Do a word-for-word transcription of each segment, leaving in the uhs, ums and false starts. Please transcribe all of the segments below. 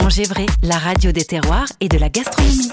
Manger Vrai, la radio des terroirs et de la gastronomie.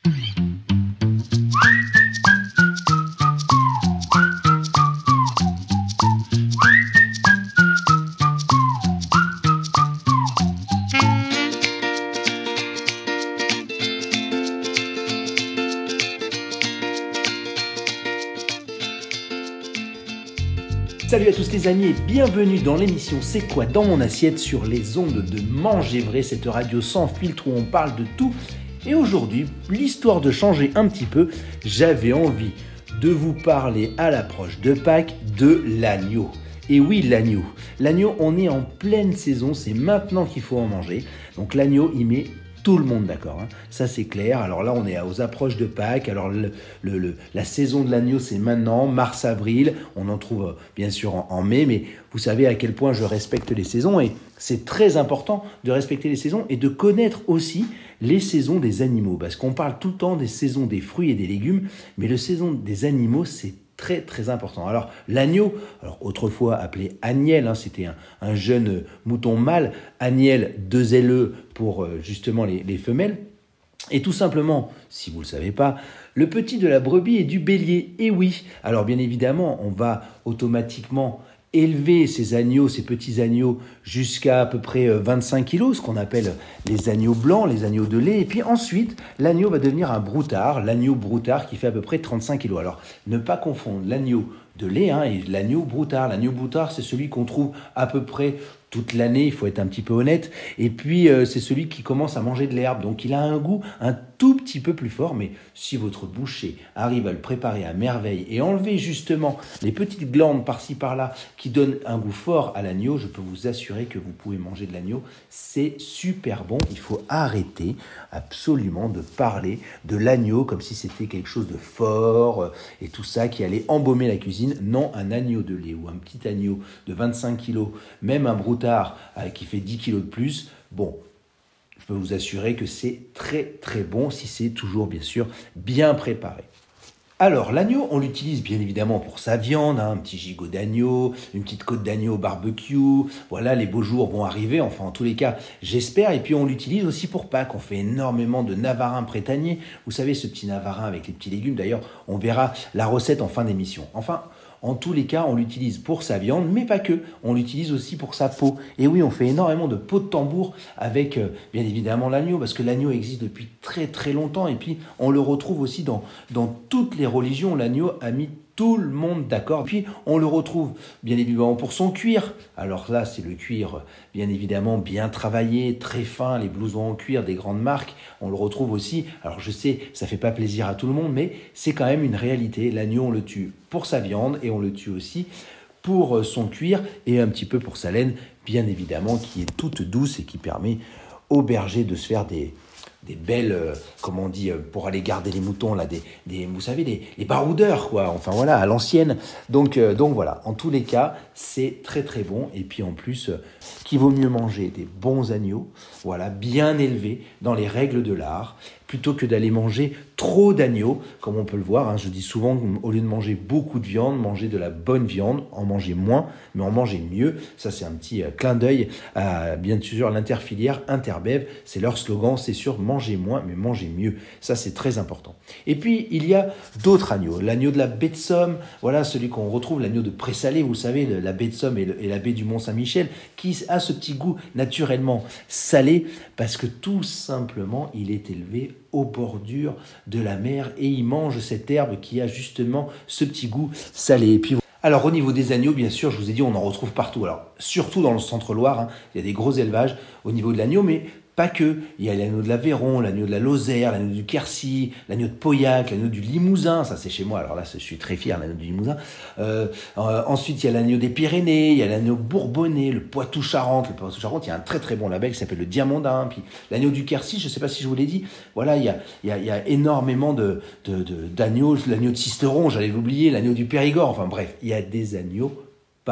Salut à tous les amis et bienvenue dans l'émission C'est quoi dans mon assiette sur les ondes de Manger Vrai, cette radio sans filtre où on parle de tout. Et aujourd'hui, l'histoire de changer un petit peu, j'avais envie de vous parler à l'approche de Pâques de l'agneau. Et oui, l'agneau. L'agneau, on est en pleine saison, c'est maintenant qu'il faut en manger. Donc l'agneau, il met tout le monde d'accord, hein. Ça c'est clair. Alors là on est aux approches de Pâques, alors le, le, le, la saison de l'agneau c'est maintenant, mars-avril, on en trouve euh, bien sûr en, en mai, mais vous savez à quel point je respecte les saisons et c'est très important de respecter les saisons et de connaître aussi les saisons des animaux, parce qu'on parle tout le temps des saisons des fruits et des légumes, mais le saison des animaux c'est très très important. Alors l'agneau, alors autrefois appelé agnelle, hein, c'était un, un jeune mouton mâle, agnelle deux L E pour euh, justement les, les femelles. Et tout simplement, si vous ne le savez pas, le petit de la brebis et du bélier. Et oui, alors bien évidemment, on va automatiquement élever ces agneaux, ces petits agneaux jusqu'à à peu près vingt-cinq kilos, ce qu'on appelle les agneaux blancs, les agneaux de lait. Et puis ensuite, l'agneau va devenir un broutard, l'agneau broutard qui fait à peu près trente-cinq kilos. Alors, ne pas confondre l'agneau de lait hein, et l'agneau broutard. L'agneau broutard, c'est celui qu'on trouve à peu près toute l'année, il faut être un petit peu honnête. Et puis, euh, c'est celui qui commence à manger de l'herbe. Donc, il a un goût un tout petit peu plus fort. Mais si votre boucher arrive à le préparer à merveille et enlever justement les petites glandes par-ci par-là qui donnent un goût fort à l'agneau, je peux vous assurer que vous pouvez manger de l'agneau. C'est super bon. Il faut arrêter absolument de parler de l'agneau comme si c'était quelque chose de fort euh, et tout ça qui allait embaumer la cuisine. Non, un agneau de lait ou un petit agneau de vingt-cinq kilos, même un broutard qui fait dix kilos de plus, bon, je peux vous assurer que c'est très très bon si c'est toujours bien sûr bien préparé. Alors l'agneau, on l'utilise bien évidemment pour sa viande, hein, un petit gigot d'agneau, une petite côte d'agneau au barbecue, voilà, les beaux jours vont arriver, enfin en tous les cas, j'espère, et puis on l'utilise aussi pour Pâques, on fait énormément de navarin printanier, vous savez ce petit navarin avec les petits légumes, d'ailleurs on verra la recette en fin d'émission. Enfin, en tous les cas, on l'utilise pour sa viande, mais pas que. On l'utilise aussi pour sa peau. Et oui, on fait énormément de peau de tambour avec, euh, bien évidemment, l'agneau, parce que l'agneau existe depuis très très longtemps. Et puis, on le retrouve aussi dans, dans toutes les religions. L'agneau a mis tout le monde d'accord. Puis, on le retrouve, bien évidemment, pour son cuir. Alors là, c'est le cuir, bien évidemment, bien travaillé, très fin, les blousons en cuir des grandes marques. On le retrouve aussi. Alors, je sais, ça fait pas plaisir à tout le monde, mais c'est quand même une réalité. L'agneau, on le tue pour sa viande et on le tue aussi pour son cuir et un petit peu pour sa laine, bien évidemment, qui est toute douce et qui permet aux bergers de se faire des... des belles, euh, comment on dit, euh, pour aller garder les moutons, là, des, des, vous savez, des, les baroudeurs, quoi, enfin voilà, à l'ancienne. Donc, euh, donc voilà, en tous les cas, c'est très très bon. Et puis en plus, euh, qu'il vaut mieux manger des bons agneaux, voilà, bien élevés dans les règles de l'art, plutôt que d'aller manger trop d'agneaux, comme on peut le voir. Hein, je dis souvent, au lieu de manger beaucoup de viande, manger de la bonne viande, en manger moins, mais en manger mieux. Ça, c'est un petit euh, clin d'œil à, bien sûr, l'interfilière Interbev. C'est leur slogan, c'est sûr, manger moins, mais manger mieux. Ça, c'est très important. Et puis, il y a d'autres agneaux. L'agneau de la baie de Somme, voilà, celui qu'on retrouve, l'agneau de Pré-Salé, vous savez, la baie de Somme et, le, et la baie du Mont-Saint-Michel, qui a ce petit goût naturellement salé, parce que tout simplement, il est élevé aux bordures de la mer et il mange cette herbe qui a justement ce petit goût salé. Et puis, alors au niveau des agneaux, bien sûr, je vous ai dit, on en retrouve partout. Alors surtout dans le centre-Loire, hein, il y a des gros élevages au niveau de l'agneau, mais pas que. Il y a l'agneau de l'Aveyron, l'agneau de la Lozère, l'agneau du Quercy, l'agneau de Pauillac, l'agneau du Limousin. Ça, c'est chez moi. Alors là, je suis très fier, l'agneau du Limousin. Euh, euh, ensuite, il y a l'agneau des Pyrénées, il y a l'agneau bourbonnais, le Poitou-Charentes. Le Poitou-Charentes, il y a un très très bon label qui s'appelle le Diamandin. Puis l'agneau du Quercy, je ne sais pas si je vous l'ai dit. Voilà, il y a, il y a, il y a énormément de, de, de, d'agneaux. L'agneau de Sisteron, j'allais l'oublier, l'agneau du Périgord. Enfin bref, il y a des agneaux partout.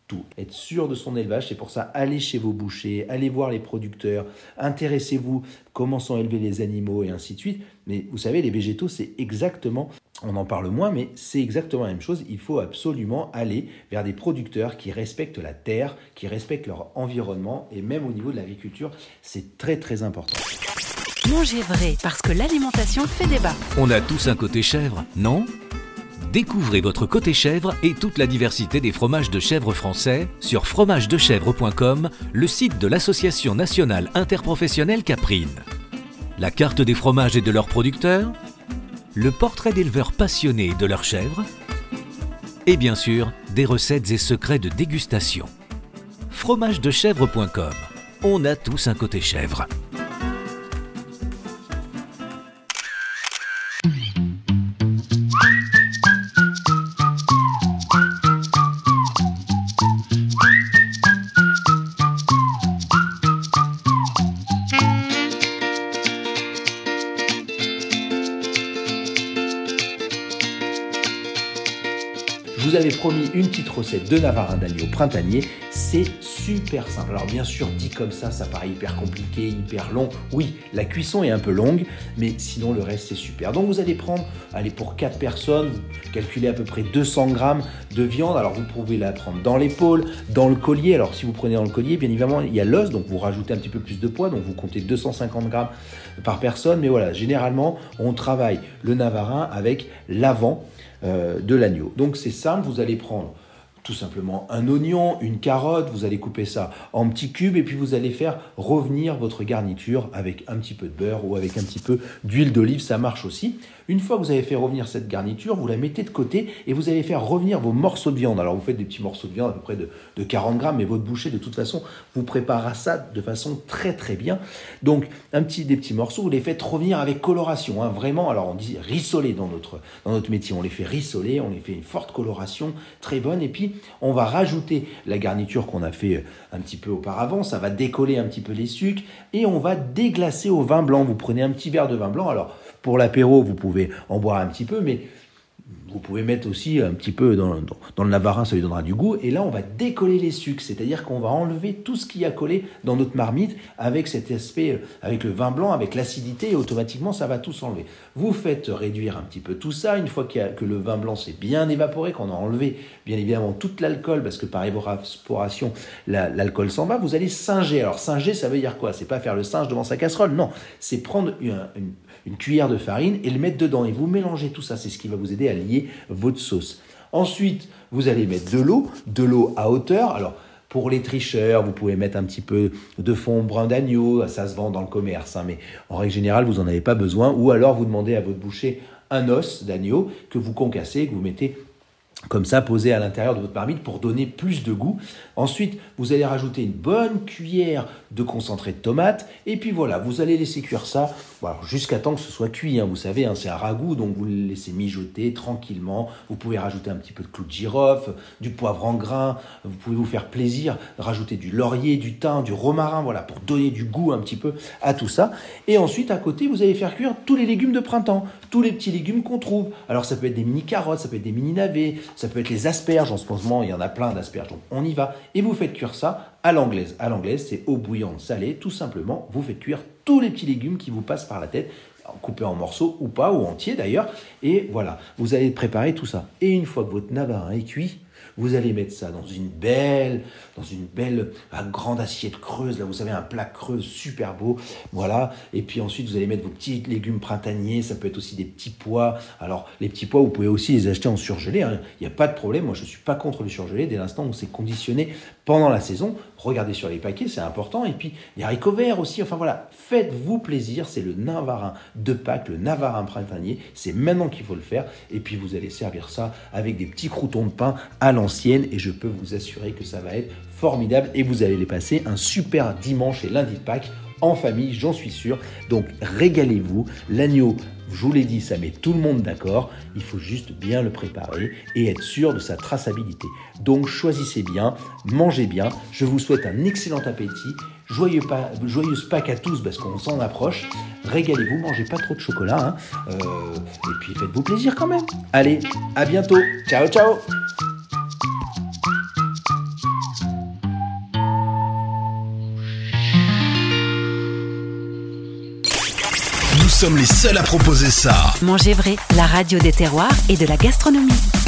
tout. Être sûr de son élevage, c'est pour ça, allez chez vos bouchers, allez voir les producteurs, intéressez-vous comment sont élevés les animaux et ainsi de suite. Mais vous savez, les végétaux, c'est exactement, on en parle moins, mais c'est exactement la même chose. Il faut absolument aller vers des producteurs qui respectent la terre, qui respectent leur environnement et même au niveau de l'agriculture, c'est très très important. Mangez vrai, parce que l'alimentation fait débat. On a tous un côté chèvre, non ? Découvrez votre côté chèvre et toute la diversité des fromages de chèvre français sur fromage de chèvre point com, le site de l'Association nationale interprofessionnelle caprine. La carte des fromages et de leurs producteurs, le portrait d'éleveurs passionnés de leurs chèvres et bien sûr, des recettes et secrets de dégustation. fromage de chèvre point com, on a tous un côté chèvre. Je vous avais promis une petite recette de navarin d'agneau printanier, c'est super simple. Alors bien sûr, dit comme ça, ça paraît hyper compliqué, hyper long. Oui, la cuisson est un peu longue, mais sinon le reste c'est super. Donc vous allez prendre, allez pour quatre personnes, calculez à peu près deux cents grammes de viande. Alors vous pouvez la prendre dans l'épaule, dans le collier. Alors si vous prenez dans le collier, bien évidemment, il y a l'os, donc vous rajoutez un petit peu plus de poids, donc vous comptez deux cent cinquante grammes par personne. Mais voilà, généralement, on travaille le navarin avec l'avant euh, de l'agneau. Donc c'est simple, vous allez prendre tout simplement un oignon, une carotte, vous allez couper ça en petits cubes et puis vous allez faire revenir votre garniture avec un petit peu de beurre ou avec un petit peu d'huile d'olive, ça marche aussi. Une fois que vous avez fait revenir cette garniture, vous la mettez de côté et vous allez faire revenir vos morceaux de viande. Alors vous faites des petits morceaux de viande à peu près de, de quarante grammes, mais votre boucher de toute façon vous préparera ça de façon très très bien. Donc un petit, des petits morceaux, vous les faites revenir avec coloration, hein, vraiment. Alors on dit rissoler dans notre, dans notre métier, on les fait rissoler, on les fait une forte coloration très bonne et puis on va rajouter la garniture qu'on a fait un petit peu auparavant, ça va décoller un petit peu les sucres et on va déglacer au vin blanc. Vous prenez un petit verre de vin blanc, alors pour l'apéro vous pouvez en boire un petit peu, mais vous pouvez mettre aussi un petit peu dans, dans, dans le navarin, ça lui donnera du goût. Et là, on va décoller les sucres, c'est-à-dire qu'on va enlever tout ce qui a collé dans notre marmite avec cet aspect, avec le vin blanc, avec l'acidité, et automatiquement, ça va tout s'enlever. Vous faites réduire un petit peu tout ça. Une fois qu'il y a, que le vin blanc s'est bien évaporé, qu'on a enlevé, bien évidemment, toute l'alcool, parce que par évaporation, la, l'alcool s'en va, vous allez singer. Alors, singer, ça veut dire quoi ? C'est pas faire le singe devant sa casserole, non. C'est prendre une, une, une cuillère de farine et le mettre dedans. Et vous mélangez tout ça, c'est ce qui va vous aider à lier votre sauce. Ensuite, vous allez mettre de l'eau, de l'eau à hauteur. Alors, pour les tricheurs, vous pouvez mettre un petit peu de fond brun d'agneau, ça se vend dans le commerce, hein, mais en règle générale, vous n'en avez pas besoin. Ou alors, vous demandez à votre boucher un os d'agneau que vous concassez, que vous mettez comme ça, posé à l'intérieur de votre marmite pour donner plus de goût. Ensuite, vous allez rajouter une bonne cuillère de concentré de tomate. Et puis voilà, vous allez laisser cuire ça voilà, jusqu'à temps que ce soit cuit. Hein. Vous savez, hein, c'est un ragoût, donc vous le laissez mijoter tranquillement. Vous pouvez rajouter un petit peu de clou de girofle, du poivre en grains. Vous pouvez vous faire plaisir, rajouter du laurier, du thym, du romarin, voilà, pour donner du goût un petit peu à tout ça. Et ensuite, à côté, vous allez faire cuire tous les légumes de printemps, tous les petits légumes qu'on trouve. Alors, ça peut être des mini carottes, ça peut être des mini navets, ça peut être les asperges, en ce moment il y en a plein d'asperges, donc on y va. Et vous faites cuire ça à l'anglaise. À l'anglaise, c'est eau bouillante salée, tout simplement. Vous faites cuire tous les petits légumes qui vous passent par la tête, coupés en morceaux ou pas, ou entiers d'ailleurs. Et voilà, vous allez préparer tout ça. Et une fois que votre navarin est cuit, vous allez mettre ça dans une belle, dans une belle grande assiette creuse, là vous savez, un plat creux super beau, voilà. Et puis ensuite vous allez mettre vos petits légumes printaniers, ça peut être aussi des petits pois. Alors les petits pois, vous pouvez aussi les acheter en surgelé, hein. Il n'y a pas de problème, moi je ne suis pas contre le surgelé dès l'instant où c'est conditionné pendant la saison. Regardez sur les paquets, c'est important. Et puis les haricots verts aussi, enfin voilà, faites-vous plaisir, c'est le navarin de Pâques, le navarin printanier, c'est maintenant qu'il faut le faire. Et puis vous allez servir ça avec des petits croûtons de pain à l'ancienne et je peux vous assurer que ça va être formidable et vous allez les passer un super dimanche et lundi de Pâques en famille, j'en suis sûr. Donc régalez-vous, l'agneau, je vous l'ai dit, ça met tout le monde d'accord, il faut juste bien le préparer et être sûr de sa traçabilité. Donc choisissez bien, mangez bien, je vous souhaite un excellent appétit, joyeux pa- joyeuse Pâques à tous parce qu'on s'en approche, régalez-vous, mangez pas trop de chocolat, hein, euh, et puis faites-vous plaisir quand même. Allez, à bientôt, ciao ciao. sommes les seuls à proposer ça. Manger vrai, la radio des terroirs et de la gastronomie.